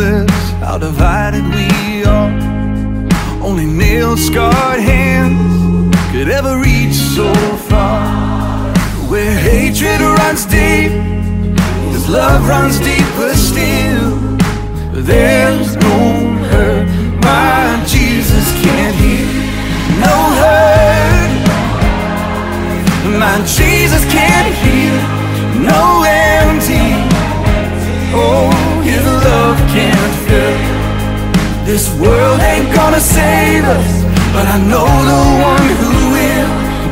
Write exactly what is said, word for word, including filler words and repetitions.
clueless how divided we are. Only nail-scarred hands could ever reach so far. Where hatred runs deep, His love runs deeper still. There's no hurt my Jesus can't heal. No hurt my Jesus can't heal. No empty, oh, His love can't fill. This world ain't gonna save us, but I know the one who